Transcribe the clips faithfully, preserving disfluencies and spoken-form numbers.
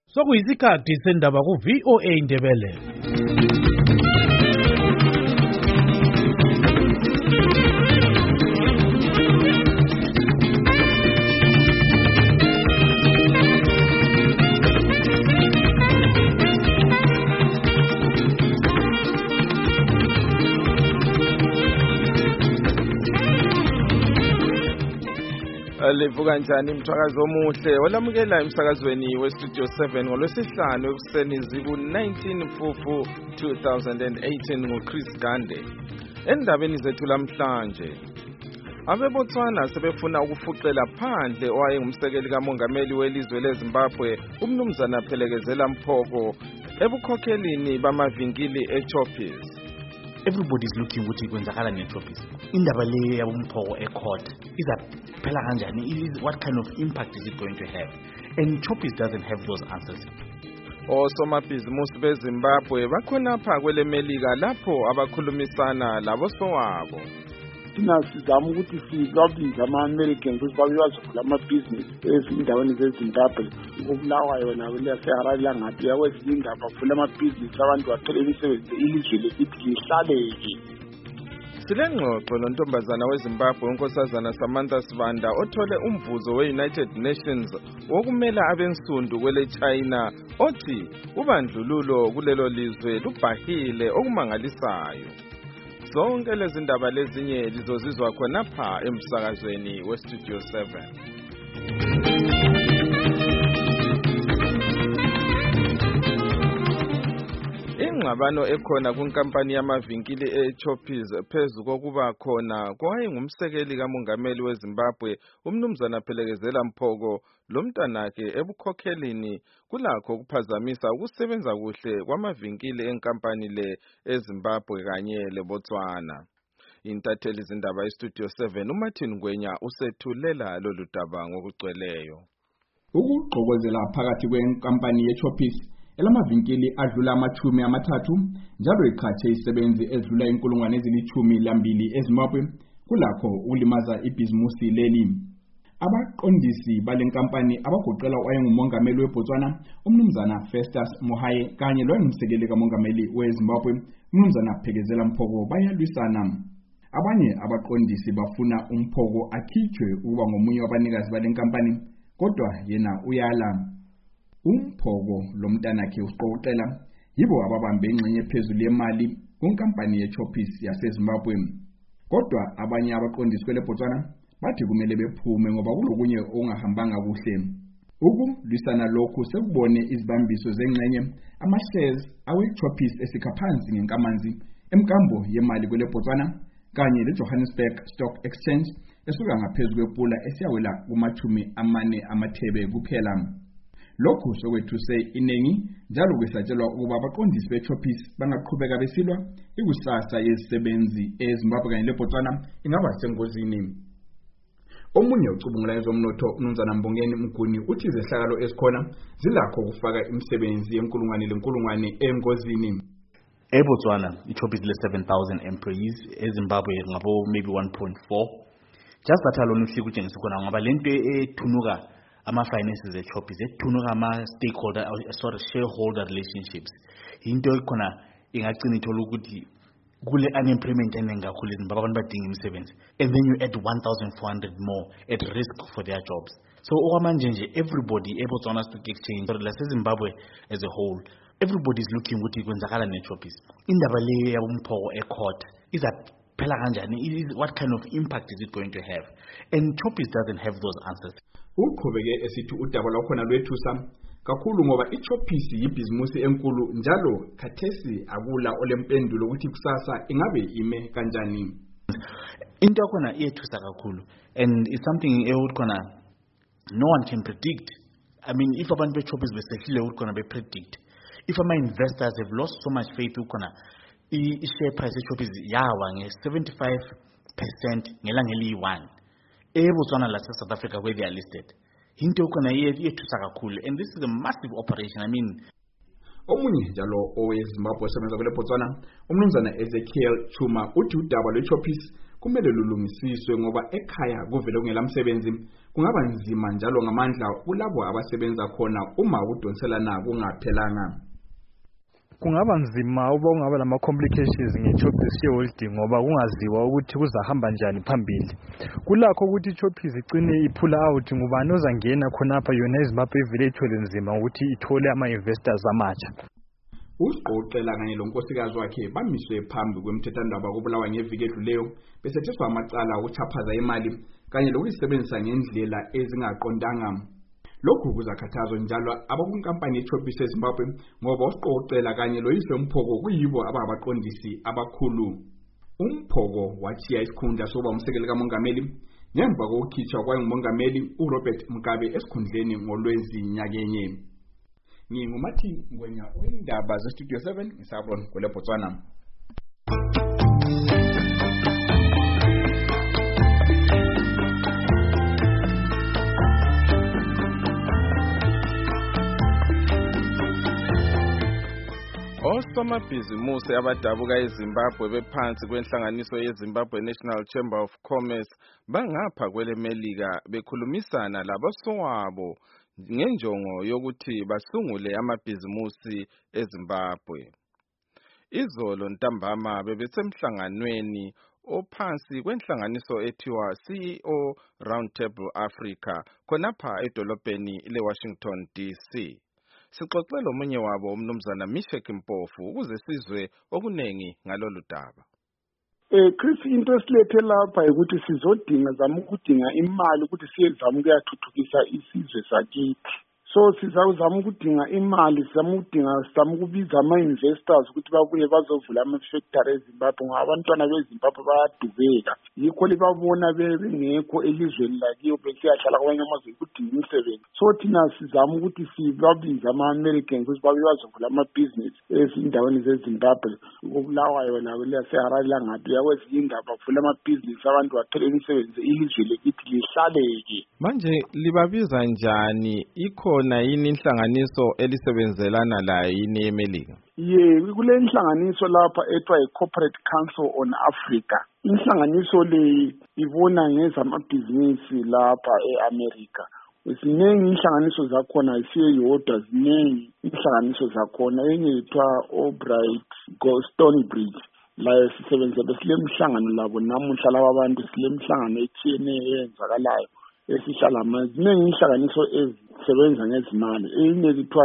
Sokuyisikhathi sendaba ku V O A Indebele. Livuka njani mthakazo omuhle olamukela emsakazweni we Studio seven ngolwesihlanu ekuseni ziku nineteen Mfumfu two thousand eighteen ngoChris Gande. Endabeni zethu lamhlanje, abeBotswana sebefuna ukufuqela phandle owayengumsekeli kamongameli welizwe leZimbabwe umnumzana Phelekezela Mphoko ebukhokhelini bamavinkili eChoppies. Everybody is looking ukuthi kwenzakala neChoppies. Indaba le yabumphoko ecourt izaphela kanjani? What kind of impact is it going to have? And Choppies doesn't have those answers. Osomabhizimusi beZimbabwe bakhonapha kwele Melika lapho abakhulumisana labo sowabo. Thina sizama ukuthi silobize ama-Americans ukuthi babe bazovula amabhizinisi ezindaweni zeZimbabwe. Ubulawayo nabo leyaseHarare langathi yakwezinye indaba bavula amabhizinisi abantu bathole imisebenzi ilizwe lesithi lihlaleke. Silengxoxo nontombazana weZimbabwe unkosazana Samantha Sibanda othole umvuzo we-United Nations wokumela abensundu kwele China othi ubandlululo kulelo lizwe lubhahile okumangalisayo. Zonke lezi ndaba lezinye lizozizwa khonapha emsakazweni we Studio seven. Ingxabano ekhona kunkampani yamavinkili eChoppies phezu kokuba khona kwayengumsekeli kamongameli weZimbabwe umnumzana Phelekezela Mphoko lomntanakhe ebukhokhelini kulakho kuphazamisa ukusebenza kuhle kwamavinkili enkampani le eZimbabwe kanye leBotswana. Intatheli zindaba eStudio seven uMartin Ngwenya usethulela lolu daba ngokugcweleyo. Ukugqokozela phakathi kwenkampani yeChoppies elamavinkili adlula amachumi amathathu njalo iqhathe isebenzi ezidlula inkulungwane ezilithumi lambili eZimbabwe kulakho ukulimaza ibhizimusi leli. Abaqondisi balenkampani abagoqela owayengumongameli weBotswana umnumzana Festus Mohae kanye loyengumsekeli kamongameli weZimbabwe umnumzana Phelekezela Mphoko bayalwisana. Abanye abaqondisi bafuna uMphoko akhitshwe ukuba ngomunye wabanikazi balenkampani kodwa yena uyala. Umphoko lomntanakhe usiqoqela yibo ababambe ingxenye phezulu yemali kunkampani yeChoppies yaseZimbabwe. Kodwa abanye abaqondisi kweleBotswana bathi kumele bephume ngoba kulokunye okungahambanga kuhle. Ukulwisana lokhu sekubone izibambiso zengxenye ama-shares aweChoppies esikhaphansi ngenkamanzi emkambo yemali kweleBotswana kanye leJohannesburg Stock Exchange esuka ngaphezulu kwepula esiyawela kumachumi amane amathebe kuphela. Lokhu sokwethuse inengi njalo kwesatshelwa ukuba abaqondisi beChoppies bangaqhubeka besilwa ikusasa yezisebenzi eZimbabwe kanye leBotswana ingaba sengozini. Omunye ucubungula ezomnotho uMnumzana Mbongeni Mguni uthi izehlakalo ezikhona zilakho kufaka imisebenzi yenkulungwane lenkulungwane engozini. eBotswana iChoppies le seven thousand employees, eZimbabwe ngabo maybe one point four. Just that alone ufika utshengisa khona ngoba lento ethunuka ama-finances eChoppies ethunuka ama-stakeholder sorry shareholder relationships into ekhona ingagcina ithola ukuthi kule unemployment eningi kakhulu eZimbabwe abantu badinga imisebenzi and then you add one thousand four hundred more at risk for their jobs. So okwamanje nje everybody eBotswana Stock Exchange or laseZimbabwe as a whole everybody is looking ukuthi kwenzakala neChoppies. Indaba le yabumphoko ecourt izaphela kanjani? What kind of impact is it going to have? And Choppies doesn't have those answers. Uqhubeke esithi udaba lwakhona lwethusa kakhulu ngoba iChoppies yibhizimusi enkulu njalo khathesi akula olempendulo ukuthi kusasa ingabe ime kanjani. Into yakhona iyethusa kakhulu and it's something ekhona no one can predict. I mean, if abantu beChoppies besehlile ukhona be predict, if ama investors have lost so much faith ukhona i-share price eChoppies yawa nge seventy-five percent ngelanga eliyi-one eBotswana lase South Africa where they are listed. Into khona yethusa kakhulu and this is a massive operation. I mean, omunye njalo oweZimbabwe osebenza kweleBotswana umnumzana Ezekiel Chuma uthi udaba lweChoppies kumele lulungisiswe ngoba ekhaya kuvele kungelamsebenzi kungaba nzima njalo ngamandla kulabo abasebenza khona uma udonselana kungaphelanga. Kungaba nzima uba ungaba lama complications ngeChoppies shareholding ngoba kungaziwa ukuthi kuzahamba njani phambili. Kulakho ukuthi iChoppies igcine iphula out ngubani ozangena khonapha yona iZimbabwe ivele ithole nzima ukuthi ithole ama investors amatsha. Usiqoqela kanye lonkosikazi wakhe bamiswe phambi kwemthethwandaba kobulawa ngeviki edluleyo besetheswa amacala okuchaphaza imali kanye lokuyisebenzisa ngendlela ezingaqondanga. Lokhu kuzakhathazwa njalo abakunkampani yeChoppies eZimbabwe ngoba usiqoqela kanye loyise uMphoko kuyibo ababaqondisi abakhulu. uMphoko wachiya isikhundla soba umsekeli kamongameli ngemva kokukhitshwa kwayengumongameli uRobert Mugabe esikhundleni ngolwezi nyakenye. Ngingumathi Ngwenya wendaba zeStudio seven ngisabona kule Botswana. Osomabhizimusi abadabuka eZimbabwe bephansi kwenhlanganiso yeZimbabwe National Chamber of Commerce bangapha kwele Melika bekhulumisana labosowabo ngenjongo yokuthi basungule amabhizimusi eZimbabwe. Izolo ntambama bebesemhlanganweni ophansi kwenhlanganiso ethiwa C E O Roundtable Africa khonapha edolobheni leWashington D C. Sixoxele omunye wabo umnumzana Mishek Mpofu ukuze sizwe okunengi ngalolu daba. Eh Chris, into esilethe lapha ukuthi sizodinga zama ukudinga imali ukuthi siyezama ukuyathuthukisa isizwe sakithi. So sizawuzama ukudinga imali, sizama ukudinga sizama ukubiza ama-investors ukuthi babuye bazovula ama-factory eZimbabwe ngoba abantwana beZimbabwe bayadubeka. Yikho libabona bengekho elizweni lakiyo besiyahlala kwamanye amazwe ukudinga imisebenzi. So thina sizama ukuthi sibabiza ama-Americans ukuthi babuye bazovula amabhizinisi ezindaweni zeZimbabwe. Ukubulawayo nabo leyaseHarare langaphi yakwezinye indaba bavula amabhizinisi abantu bathole imisebenzi ilizwe lekithi lihlaleke. Manje libabiza njani? Ikho na yini inhlanganiso elisebenzelana la yini eMelika? Ye, kule inhlanganiso lapha ethiwa i-Corporate Council on Africa. Inhlanganiso le ibona ngezamabhizinisi lapha eAmerica. Ziningi inhlanganiso zakhona isiye yodwa, ziningi inhlanganiso zakhona enye ethiwa Albright Stonebridge. La sisebenza besilemhlangano labo namuhla laba abantu silemhlangano ethiyene eyenzakalayo esihlala mazinengi inhlanganiso ezisebenza ngezimali. Enye kuthiwa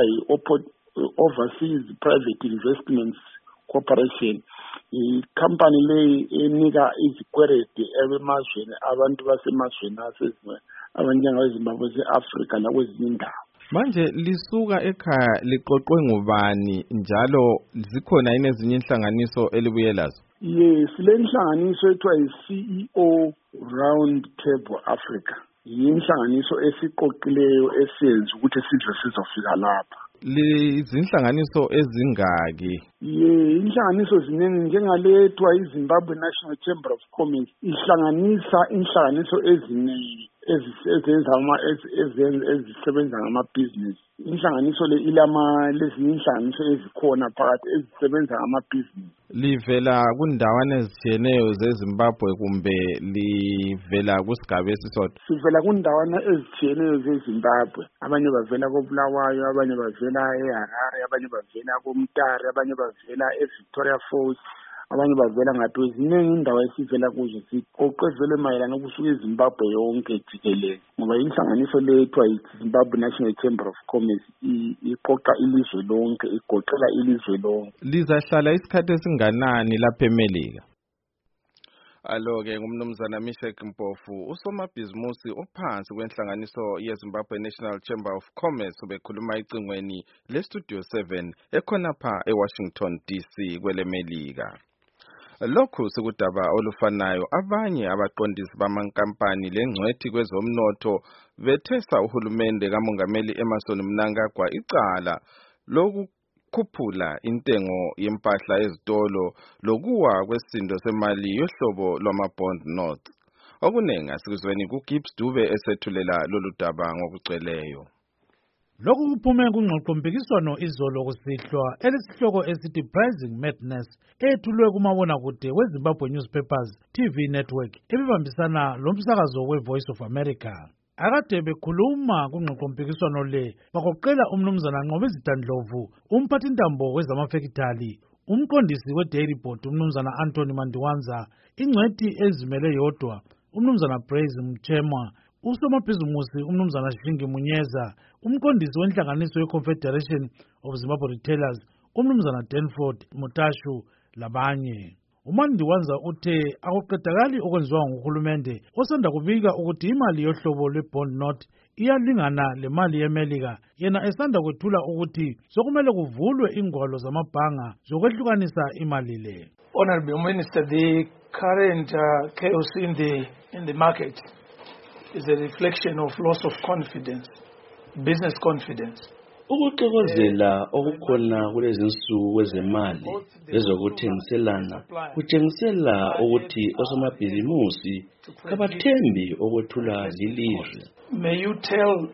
yi-Overseas Private Investments Corporation. I-company leyi enika izikwerede emazweni abantu basemazweni asezimwe abanjengabeZimbabwe se-Afrika nakwezinye indawo. Manje lisuka ekhaya liqoqwe ngubani njalo zikhona yini ezinye inhlanganiso elibuye lazo? Yes, le inhlanganiso ethiwa yi-C E O Roundtable Africa. Yinhlanganiso esiqoqileyo esenza ukuthi sizwe sizofika lapha. Lizinhlanganiso ezingaki? Ye, inhlanganiso ziningi njengalethiwa iZimbabwe National Chamber of Commerce ihlanganisa inhlanganiso eziningi ezisebenza ama ezisebenza ngamabhizinisi. Inhlanganiso le ilama lezinye inhlanganiso ezikhona phakathi ezisebenza ngamabhizinisi. Livela kundawana ezitshiyeneyo zeZimbabwe kumbe livela kusigaba esisodwa? Sivela kundawana ezitshiyeneyo zeZimbabwe. Abanye bavela koBulawayo, abanye bavela eHarare, abanye bavela koMtare, abanye bavela eVictoria Falls, abanye bavela ngaphi ziningi indawo esivela kuzo. Siqoqezele mayelana ukusuka eZimbabwe yonke jikelele ngoba inhlanganiso le ethiwa iZimbabwe National Chamber of Commerce iqoqa ilizwe lonke, igoqela ilizwe lonke. Lizahlala isikhathi esinganani lapha eMelika? Alo-ke ngumnumzana Mishek Mpofu, usomabhizimusi ophansi kwenhlanganiso yeZimbabwe National Chamber of Commerce ubekhuluma icingweni leStudio seven ekhonapha eWashington D C kwele Melika. Lokhu sikudaba olufanayo abanye abaqondisi bamankampani lengcwethi kwezomnotho bethesa uhulumende kamongameli Emmerson Mnangagwa icala loku khuphula intengo yempahla ezitolo lokuwa kwesindo semali yohlobo lwama-bond notes. Okunengi asikuzweni kuGibbs Dube esethulela lolu daba ngokugcweleyo. Lokhu kuphume kungxoxompikiswano izolo kusihlwa elesihloko esithi Pricing Madness ethulwe kumabonakude weZimbabwe Newspapers T V Network ebibambisana lomsakazo we-Voice of America. Akade bekhuluma kungxoxompikiswano le bagoqela umnumzana Nqobizita Ndlovu, umphathintambo wezamafekithali, umqondisi we-Dairy Board umnumzana Anthony Mandiwanza, ingcwethi ezimele yodwa umnumzana Praise Mchemwa, usomabhizimusi umnumzana Shingi Munyeza, umqondisi wenhlanganiso ye-Confederation of Zimbabwe Retailers umnumzana Danford Mutashu labanye. uMandiwanza uthe akuqedakali okwenziwa nguhulumende osanda kubika ukuthi imali yohlobo lwe-bond note iyalingana lemali yeMelika, yena esanda kwethula ukuthi sokumele kuvulwe ingwalo zamabhanga zokwehlukanisa imali le. Honorable Minister, the current uh, chaos in the in the market is a reflection of loss of confidence, business confidence. Ukuxokozela okukhona kulezi nsuku kwezemali ezokuthengiselana kutshengisela ukuthi osomabhizimusi kabathembi okwethula lilizwe. May you tell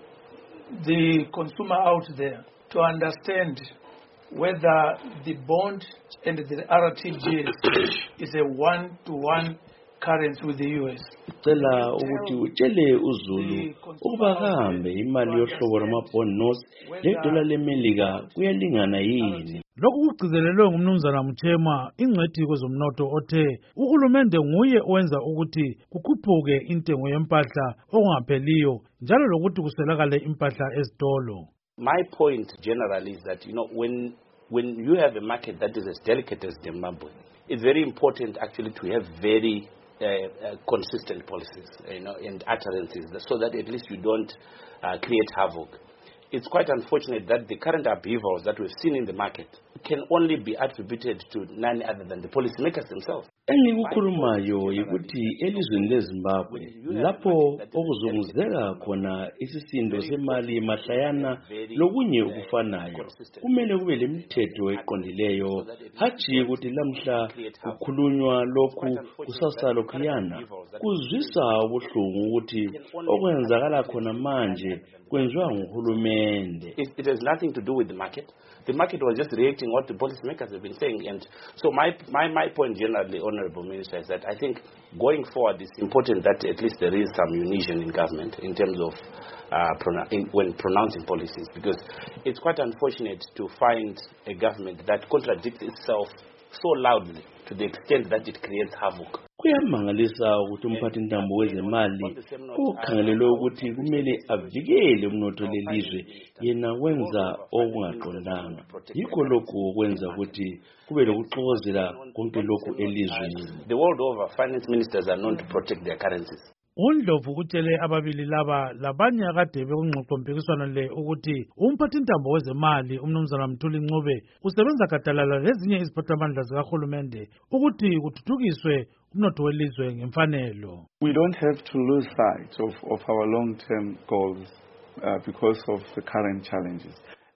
the consumer out there to understand whether the bond and the R T G S is a one-to-one currency with the U S. Cela ukuthi utshele uZulu ukuba kambe imali yohlobo lwama-bond notes ledola leMelika kuyalingana yini. Lokhu kugcizelelwe ngumnumzana Mchema, ingcwethi kwezomnotho othe uhulumende nguye owenza ukuthi kukhuphuke intengo yempahla okungapheliyo njalo lokuthi kuswelakale impahla ezitolo. My point generally is that, you know, when when you have a market that is as delicate as Zimbabwe, it's very important actually to have very uh, uh, consistent policies, you know, and utterances, so that at least you don't uh, create havoc. It's quite unfortunate that the current upheavals that we've seen in the market can only be attributed to none other than the policymakers themselves. Engikukhulumayo yikuthi elizweni leZimbabwe lapho okuzunguzeka khona isisindo semali mahlayana lokunye ukufanayo kumele kube lemithetho eqondileyo, hatshi ukuthi lamhla kukhulunywa lokhu kusasalo khiyana. Kuzwisa ubuhlungu ukuthi okwenzakala khona manje kwenziwa nguhulumende. It has nothing to do with the market. The market was just reacting what the policymakers have been saying. And so my, my, my point generally, Honorable Minister, is that I think going forward it's important that at least there is some unition in government in terms of uh, pronu- in, when pronouncing policies, because it's quite unfortunate to find a government that contradicts itself so loudly to the extent that it creates havoc. Kuyamangalisa ukuthi umphathintambo wezemali ukhangelelwe ukuthi kumele avikele umnotho lelizwe yena wenza okungaqondanga. Yikho lokhu kwenza ukuthi kube lokuxokozela konke lokhu elizweni. The world over, finance ministers are known to protect their currencies. uNdlovu utshele ababili laba labanye akade bekungxoxompikiswano le ukuthi umphathintambo wezemali umnumzana Mthuli Ncube usebenza gadalala lezinye iziphathamandla zikahulumende ukuthi kuthuthukiswe umnotho welizwe ngemfanelo. We don't have to lose sight of, of our long-term goals uh, because of the current challenges.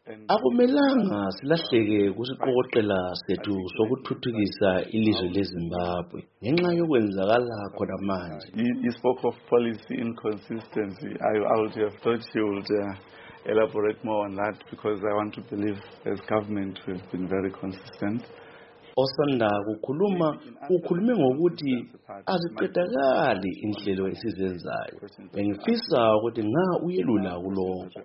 Akumelanga silahleke kusiqoqela sethu sokuthuthukisa ilizwe leZimbabwe ngenxa yokwenzakala khona manje. You spoke of policy inconsistency. I, I would have thought you would uh, elaborate more on that, because I want to believe as government we've been very consistent. Osanda kukhuluma ukhulume ngokuthi aziqedakali inhlelo esizenzayo. Bengifisa ukuthi nga uyelula kulokho.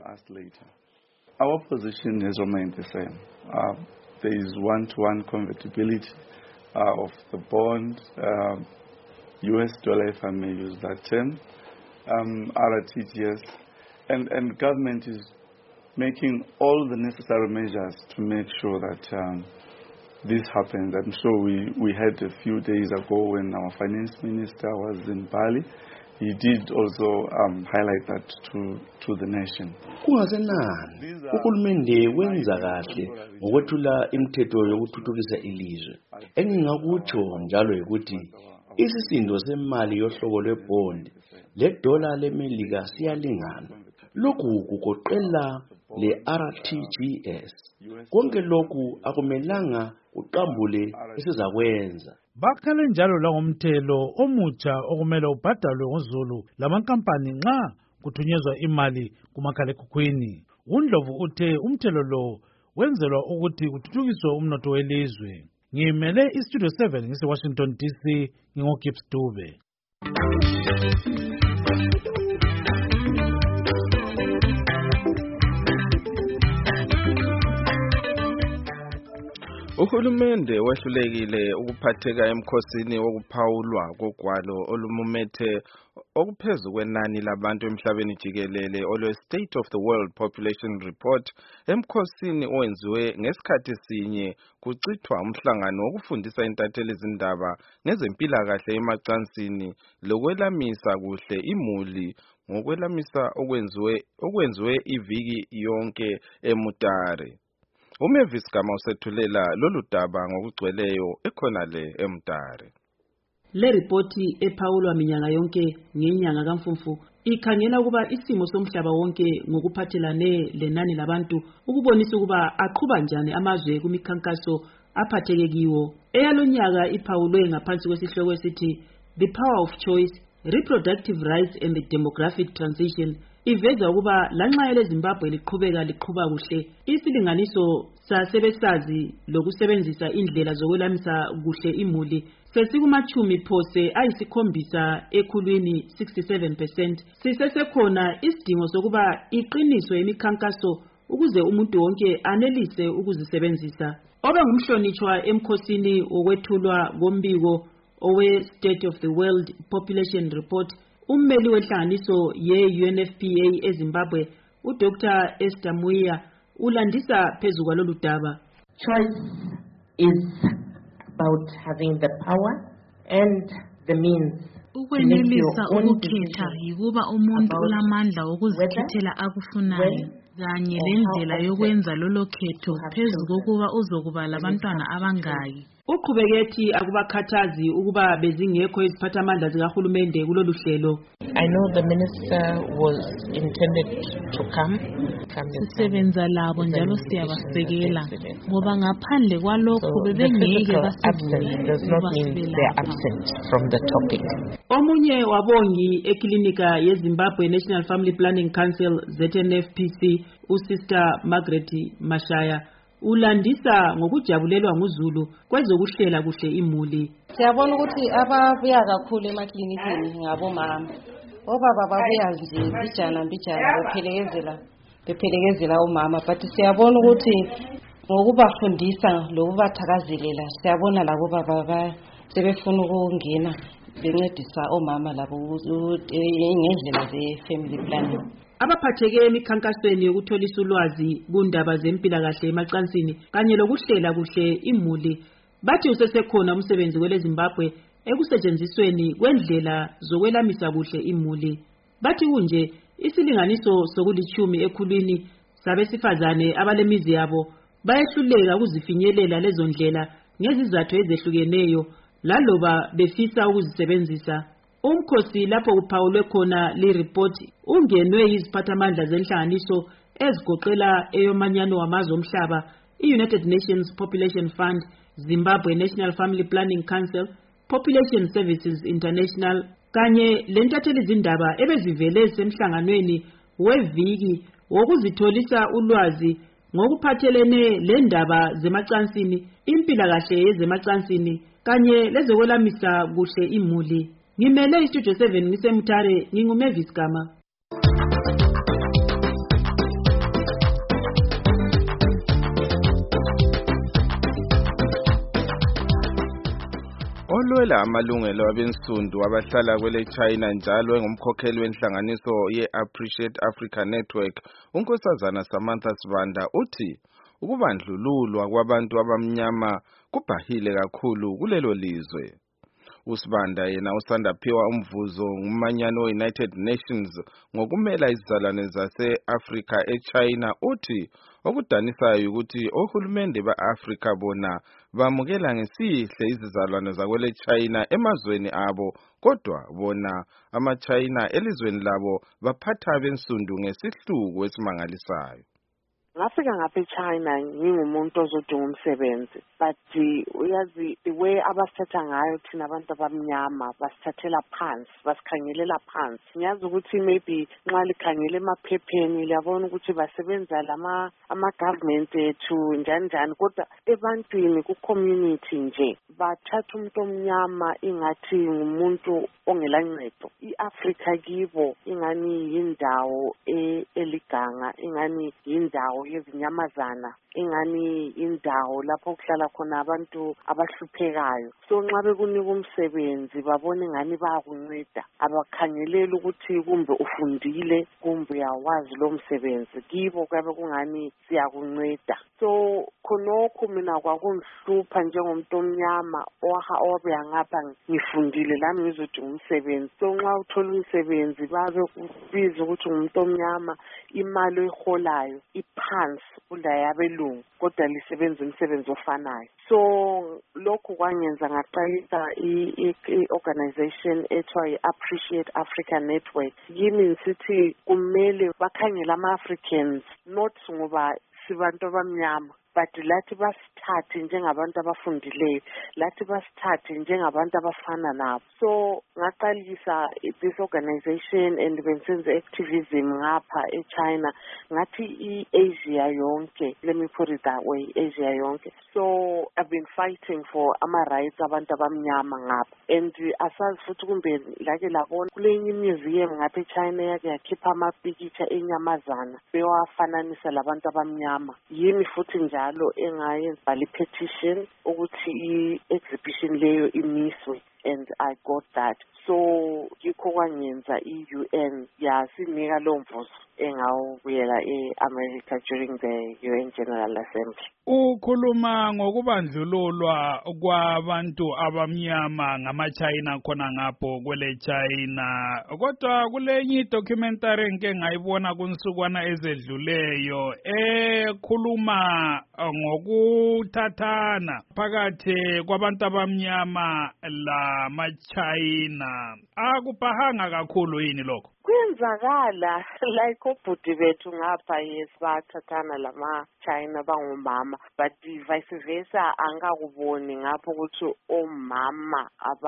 Our position has remained the same. Uh, there is one-to-one convertibility uh, of the bond, uh, U S dollar, if I may use that term, um, R T G S, and, and government is making all the necessary measures to make sure that um, this happens. I'm sure we, we had a few days ago when our finance minister was in Bali. He did also um, highlight that to, to the nation. Kungasenani uhulumende wenza kahle ngokwethula imithetho yokuthuthukisa ilizwe. Engingakutsho njalo ukuthi isisindo semali yohlobo lwebond ledola leMelika siyalingana. Lokhu kugoqela le R T G S. Konke lokhu akumelanga uqambule esizakwenza. Bakhale njalo langomthelo omutsha okumele ubhadalwe ngoZulu lamankampani nxa kuthunyezwa imali kumakhalekhukhwini. uNdlovu uthe umthelo lo wenzelwa ukuthi kuthuthukiswe umnotho welizwe. Ngimele iStudio seven ngise-Washington D C ngingoGibbs Dube. Uhulumende wehlulekile ukuphatheka emkhosini wokuphawulwa kogwalo olumumethe okuphezu kwenani labantu emhlabeni jikelele olwe State of the World Population Report emkhosini owenziwe ngesikhathi sinye kucithwa umhlangano wokufundisa intatheli izindaba ngezempilakahle emacansini lokwelamisa kuhle imuli ngokwelamisa okwenziwe okwenziwe iviki yonke eMutare. uMavis Gama usethulela lolu daba ngokugcweleyo ekhona le eMutare. Le ripoti ephawulwa minyaka yonke ngenyanga kaMfumfu ikhangela ukuba isimo somhlaba wonke ngokuphathelane lenani labantu ukubonisa ukuba aqhuba njani amazwe kumikhankaso aphatheke kiwo. Eyalonyaka iphawulwe ngaphansi kwesihloko esithi The Power of Choice, Reproductive Rights and the Demographic Transition. Iveza ukuba lanxa eleZimbabwe liqhubeka liqhuba kuhle isilinganiso sasebesazi lokusebenzisa indlela zokwelamisa kuhle imuli sesikumachumi phose ayisikhombisa ekhulwini sixty-seven percent. Sisesekhona isidingo sokuba iqiniswe imikhankaso ukuze umuntu wonke anelise ukuzisebenzisa. Obe ngumhlonitshwa emkhosini okwethulwa kombiko owe State of the World Population Report ummeli wenhlanganiso ye-U N F P A eZimbabwe uDoctor Esther Muya ulandisa phezu kwalolu daba. Choice is about having the power and the means. Ukwenelisa ukukhetha yikuba umuntu ulamandla okuzikhethela akufunayo kanye lendlela yokwenza lolo khetho phezu kokuba uzokuba labantwana abangaki. Uqhubeke akubakhathazi ukuba bezingekho iziphathamandla zikahulumende kulolu hlelo. I know the minister was intended to come. Sisebenza labo njalo siyabasekela ngoba ngaphandle kwalokho bebengeke basivule from the topic. Omunye wabongi eklinika yeZimbabwe National Family Planning Council Z N F P C uSister Margaret Mashaya ulandisa ngokujabulelwa nguZulu kwezokuhlela kuhle imuli. Siyabona ukuthi ababuya kakhulu emaklinikini ngabomama. Obaba babuya nje bijana bijana bephelekezela bephelekezela umama, but siyabona ukuthi ngokubafundisa lokubathakazelela siyabona labo baba sebefuna ukungena bencedisa omama labo ngendlela ze-family planning. Abaphatheke emikhankasweni yokutholisa ulwazi kundaba zempilakahle emacansini kanye lokuhlela kuhle imuli bathi usesekhona umsebenzi kweleZimbabwe ekusetshenzisweni kwendlela zokwelamisa kuhle imuli. Bathi kunje isilinganiso sokulichumi ekhulwini sabesifazane abalemizi yabo bayehluleka ukuzifinyelela lezo ndlela ngezizathu ezehlukeneyo laloba befisa ukuzisebenzisa. Umkhosi lapho kuphawulwe khona le report ungenwe iziphathamandla zenhlanganiso ezigoqela eyomanyano wamazwe omhlaba, i-United Nations Population Fund, Zimbabwe National Family Planning Council, Population Services International kanye lentatheli izindaba ebezivele semhlanganweni weviki wokuzitholisa ulwazi ngokuphathelene lendaba zemacansini, impilakahle yezemacansini kanye lezokwelamisa kuhle imuli. Ngimele iStudio seven ngiseMutare nginguMavis Gama. Olwela amalungelo abensundu abahlala kwele China njalo engumkhokheli wenhlanganiso ye-Appreciate Africa Network, unkosazana Samantha Sibanda uthi ukubandlululwa kwabantu abamnyama kubhahile kakhulu kulelo lizwe. Usibanda yena usanda phiwa umvuzo ngumanyano we-United Nations ngokumela izizalwane zase-Afrika eChina uthi okudanisayo ukuthi ohulumende ba-Afrika bona bamukela ngesihle izizalwane zakwele China emazweni abo, kodwa bona ama-China elizweni labo baphatha bensundu ngesihluku esimangalisayo. ngafika ngapha eChina ngingumuntu ozodinga umsebenzi but uyazi the way abasithatha ngayo thina abantu abamnyama basithathela phansi basikhangelela phansi ngiyazi ukuthi maybe nxa likhangela emaphepheni liyabona ukuthi basebenza lama ama-government ethu njani njani kodwa ebantwini ku-community nje bathatha umuntu omnyama ingathi ngumuntu ongelancedo. I-Afrika kibo ingani yindawo eliganga ingani yindawo yezinyamazana ingani indawo lapho kuhlala khona abantu abahluphekayo. So nxa bekunika umsebenzi babona ingani bayakunceda abakhangelela ukuthi kumbe ufundile kumbe uyawazi lo msebenzi kibo kwabe kungani siyakunceda. So khonokho mina kwakungihlupha njengomuntu omnyama owabe ngapha ngifundile lami ngizodinga umsebenzi. So nxa uthola umsebenzi babe kubiza ukuthi umuntu omnyama imali oyiholayo iphansi kulayabelungu kodwa lisebenza umsebenzi ofanayo. So lokho kwangenza ngaqalisa i-organization ethiwa i-Appreciate Africa Network. Yimi ngisithi kumele bakhangela ama-Africans not ngoba sibantu abamnyama but lathi basithathe njengabantu abafundileyo lathi basithathe njengabantu abafana nabo. So ngaqalisa this organization and bensenze activism ngapha eChina ngathi i-Asia yonke, let me put it that way, Asia yonke. So I've been fighting for ama rights abantu abamnyama ngapha and asazi futhi kumbe lake labona kulenye museum ngapha eChina yake yakhipha amapicture enyamazana bewafananisa labantu abamnyama. Yimi futhi nje njalo engayenza le petition ukuthi i-exhibition leyo imiswe and I got that. So yikho kwangenza i-U N yasinika lo mvuzo engawubuyela e-America during the U N General Assembly. Ukhuluma ngokubandlululwa kwabantu abamnyama ngama-China khona ngapho kwele China. Kodwa kulenye documentary enke ngayibona kunsukwana ezedluleyo ekhuluma ngokuthathana phakathi kwabantu abamnyama lama-China. Akupahanga kakhulu yini lokho? Kwenzakala like obhuti bethu ngapha yes bathathana lama-China bangumama but vice versa angakuboni ngapho ukuthi omama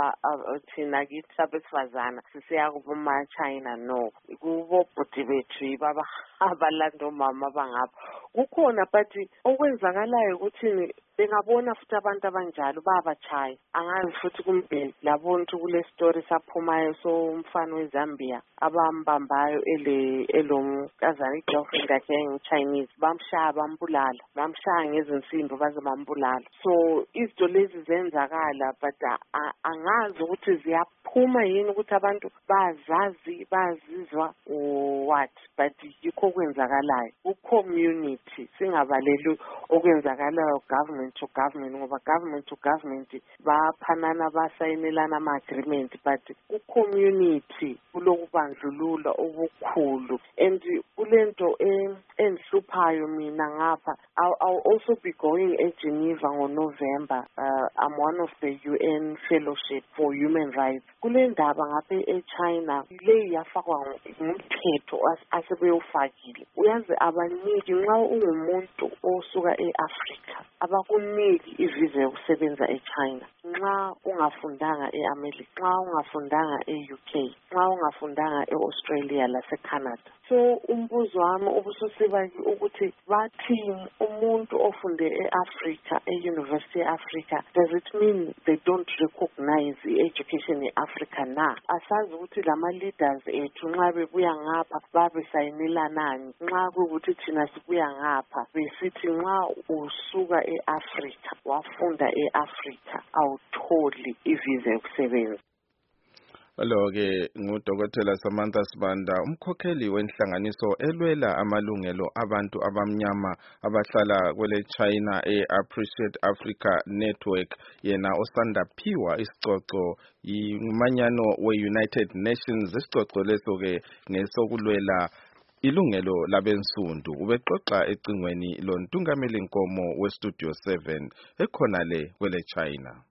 thina kithi abesifazana sisiyakuboma-China no. Kubo bhuti bethu baba abalanda omama bangapha kukhona but okwenzakalayo ukuthi bengabona futhi abantu abanjalo babachaya. Angazi futhi kumbe labona ukuthi kule story saphumayo so umfana weZambia abambambayo ele elomkazana igirlfriend yakhe engChinese bamshaya bambulala bamshaya ngezinsimbi baze bambulala. So izinto lezi zenzakala but angazi ukuthi ziyaphuma yini ukuthi abantu bazazi bazizwa what but yikho kwenzakalayo ku-community singabaleli okwenzakalayo government to government ngoba government to government baphanana basayinelana ama-agreement but ku-community kulokubandlulula obukhulu and kulento enhluphayo mina ngapha. I'll, I'll also be going eGeneva ngoNovember. Uh, I'm one of the U N Fellowship for Human Rights. Kule ndaba ngapha eChina le yafakwa ngumthetho asebewufakile. Uyazi abaniki nxa ungumuntu osuka eAfrica abakuniki ivisa yokusebenza eChina nxa ungafundanga eAmerica, nxa ungafundanga e-U K, nxa ungafundanga e-Australia lase-Canada. So umbuzo wami ubususiba ukuthi bathi umuntu ofunde eAfrica, e-University eAfrica, does it mean they don't recognize i-education eAfrica na? Asazi ukuthi lama-leaders ethu nxa bebuya ngapha babesayinelanani nxa kukuthi thina sibuya ngapha besithi nxa usuka e-Africa wafunda e-Africa awutholi ivisa yokusebenza. Lo-ke ngudokotela Samantha Sibanda, umkhokheli wenhlanganiso elwela amalungelo abantu abamnyama abahlala kwele China e-Appreciate Africa Network, yena osanda phiwa isicoco yimanyano we-United Nations. Isicoco leso-ke ngesokulwela ilungelo labensundu. Ubexoxa ecingweni lontungameli Nkomo we-Studio seven ekhona le kwele China.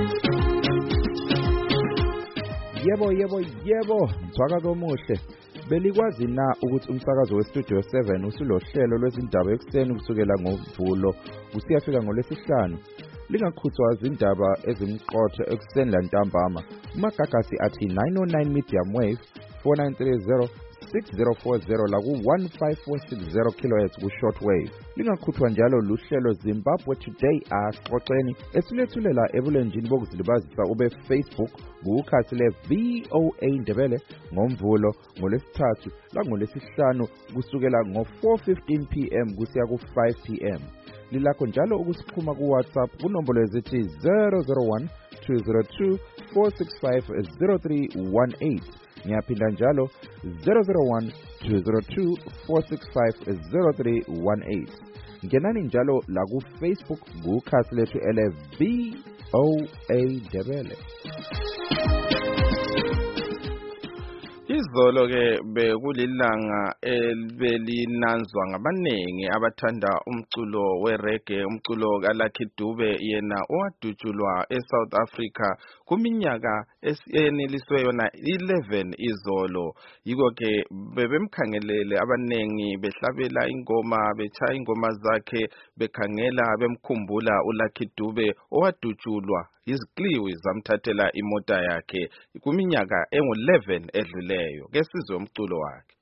Yebo yebo yebo mthwakazi omuhle Belikwazi na ukuthi umsakazo weStudio seven usulohlelo lwezindaba ekuseni kusukela ngoMvulo usiyafika ngolesihlanu. Lingakhuthwa izindaba ezimqotho ekuseni lantambama. Umagagasi athi nine oh nine medium wave four nine three zero six zero four zero la ku one five four six zero kilohertz ku shortwave. Lingakhuthwa njalo luhlelo Zimbabwe Today axoxeni esilethulela ebulenjini bokuzilibazisa ube Facebook ngukhathi le V O A Ndebele ngoMvulo ngolesithathu la ngolesihlanu kusukela ngo four fifteen p m kusiya ku five p m Lilakho njalo ukusixhuma ku WhatsApp kunombolo ezithi zero zero one two zero two four six five zero three one eight. Ngiyaphinda njalo zero zero one two zero two four six five zero three one eight. Ngenani njalo la ku Facebook ngukhathi lethu ele V O A Ndebele. Izolo ke bekulilanga elibelinanzwa ngabanengi abathanda umculo wereggae, umculo kaLucky Dube yena owadutshulwa eSouth Africa kuminyaka eneliswe yona eleven izolo. Yiko ke bebemkhangelele abanengi behlabela ingoma, bechaya ingoma zakhe, bekhangela bemkhumbula uLucky Dube owadutshulwa izikliwi zamthathela imota yakhe kuminyaka engu eleven edluleyo. Ke sizwe umculo wakhe.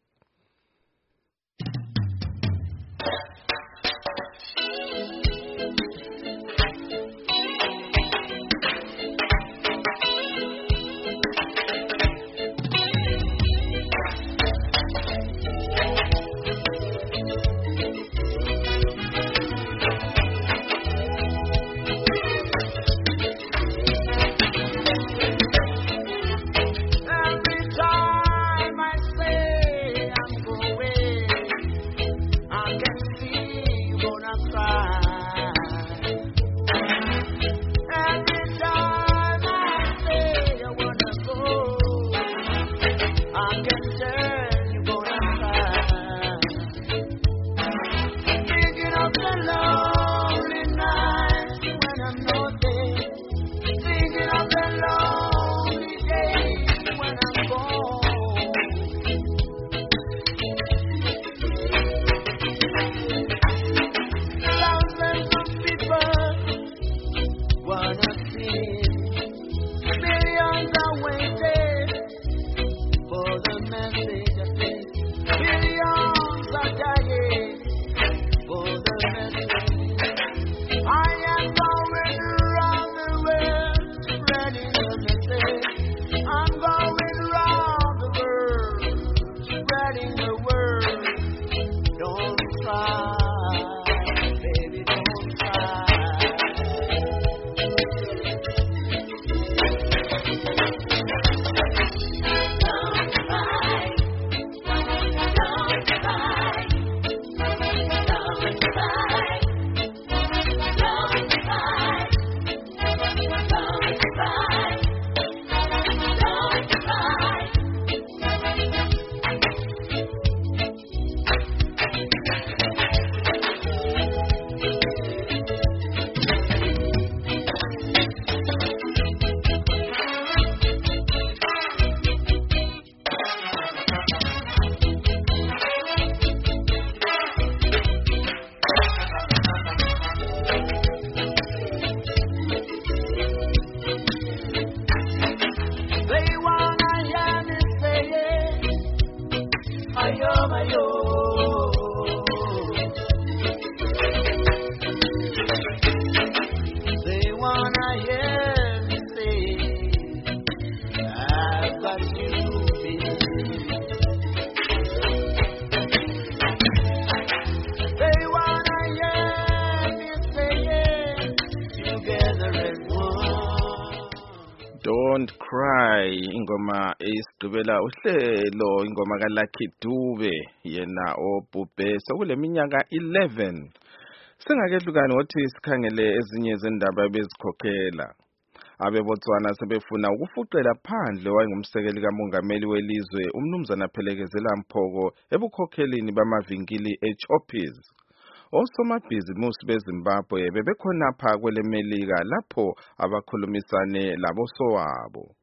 Don't Cry, ingoma esidubela uhlelo, ingoma kaLucky Dube yena obhubhe sokule minyaka eleven. Sengakehlukani ngothi sikhangele ezinye zendaba bezikhokhela. AbeBotswana sebefuna ukufuqela phandle wayengumsekeli kamongameli welizwe umnumzana Phelekezela Mphoko ebukhokhelini bamavinkili eChoppies. Osomabhizimusi beZimbabwe bebekhona pha kwele Melika lapho abakhulumisane labo sowabo.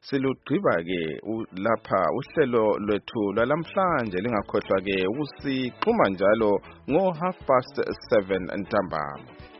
silugqiba ke lapha uhlelo lwethu lalamhlanje lingakhohlwa ke ukusixhuma njalo ngo half past seven ntambama.